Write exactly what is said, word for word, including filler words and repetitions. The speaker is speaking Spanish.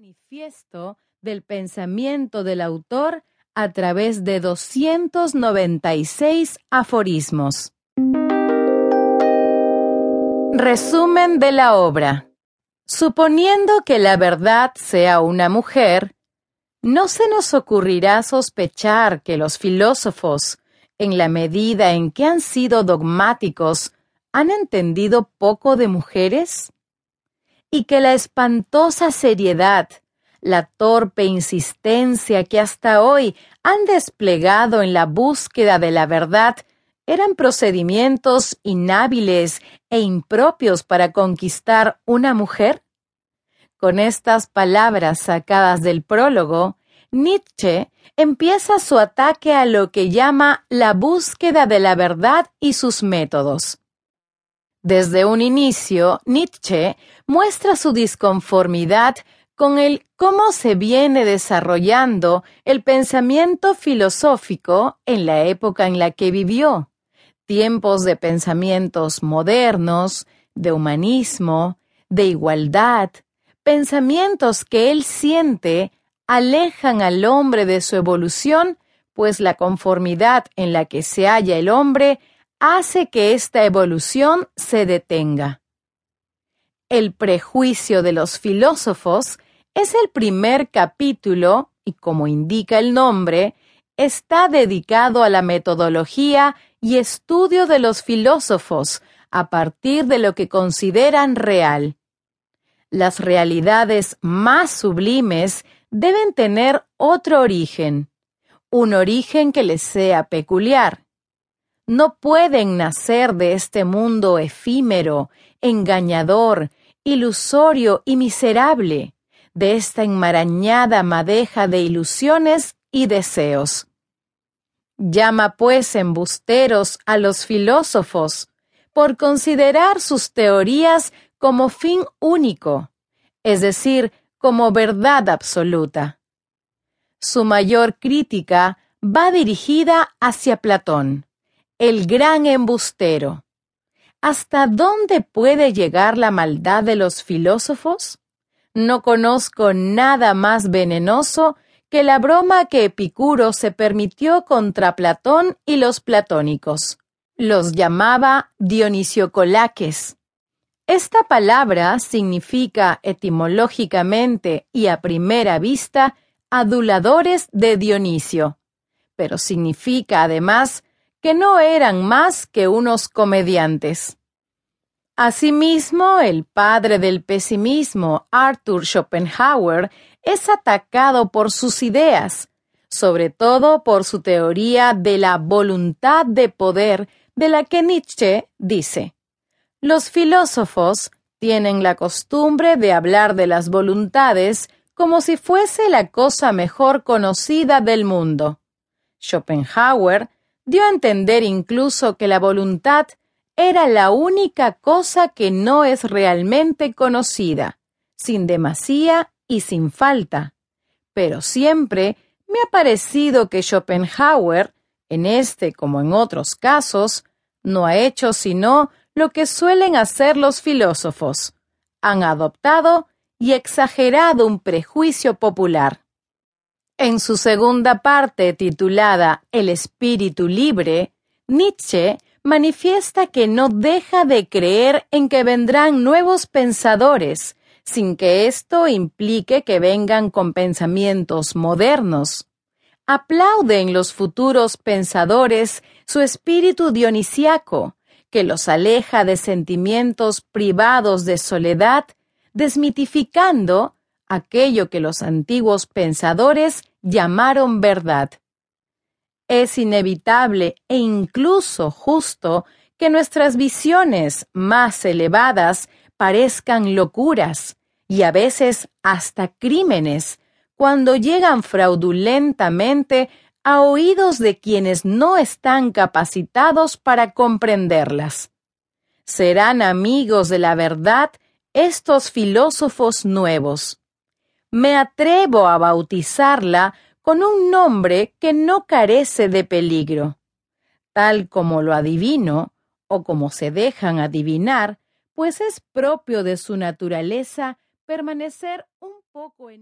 manifiesto del pensamiento del autor a través de doscientos noventa y seis aforismos. Resumen de la obra. Suponiendo que la verdad sea una mujer, no se nos ocurrirá sospechar que los filósofos, en la medida en que han sido dogmáticos, han entendido poco de mujeres, y que la espantosa seriedad, la torpe insistencia que hasta hoy han desplegado en la búsqueda de la verdad eran procedimientos inhábiles e impropios para conquistar una mujer. Con estas palabras sacadas del prólogo, Nietzsche empieza su ataque a lo que llama la búsqueda de la verdad y sus métodos. Desde un inicio, Nietzsche muestra su disconformidad con el cómo se viene desarrollando el pensamiento filosófico en la época en la que vivió, tiempos de pensamientos modernos, de humanismo, de igualdad, pensamientos que él siente alejan al hombre de su evolución, pues la conformidad en la que se halla el hombre hace que esta evolución se detenga. El prejuicio de los filósofos es el primer capítulo y, como indica el nombre, está dedicado a la metodología y estudio de los filósofos a partir de lo que consideran real. Las realidades más sublimes deben tener otro origen, un origen que les sea peculiar. No pueden nacer de este mundo efímero, engañador, ilusorio y miserable, de esta enmarañada madeja de ilusiones y deseos. Llama pues embusteros a los filósofos por considerar sus teorías como fin único, es decir, como verdad absoluta. Su mayor crítica va dirigida hacia Platón, el gran embustero. ¿Hasta dónde puede llegar la maldad de los filósofos? No conozco nada más venenoso que la broma que Epicuro se permitió contra Platón y los platónicos. Los llamaba Dionisiocolaques. Esta palabra significa etimológicamente y a primera vista aduladores de Dionisio, pero significa además que no eran más que unos comediantes. Asimismo, el padre del pesimismo, Arthur Schopenhauer, es atacado por sus ideas, sobre todo por su teoría de la voluntad de poder, de la que Nietzsche dice: los filósofos tienen la costumbre de hablar de las voluntades como si fuese la cosa mejor conocida del mundo. Schopenhauer dio a entender incluso que la voluntad era la única cosa que no es realmente conocida, sin demasía y sin falta. Pero siempre me ha parecido que Schopenhauer, en este como en otros casos, no ha hecho sino lo que suelen hacer los filósofos: han adoptado y exagerado un prejuicio popular. En su segunda parte, titulada El espíritu libre, Nietzsche manifiesta que no deja de creer en que vendrán nuevos pensadores, sin que esto implique que vengan con pensamientos modernos. Aplaude en los futuros pensadores su espíritu dionisiaco, que los aleja de sentimientos privados de soledad, desmitificando aquello que los antiguos pensadores llamaron verdad. Es inevitable e incluso justo que nuestras visiones más elevadas parezcan locuras y a veces hasta crímenes cuando llegan fraudulentamente a oídos de quienes no están capacitados para comprenderlas. Serán amigos de la verdad estos filósofos nuevos. Me atrevo a bautizarla con un nombre que no carece de peligro. Tal como lo adivino, o como se dejan adivinar, pues es propio de su naturaleza permanecer un poco en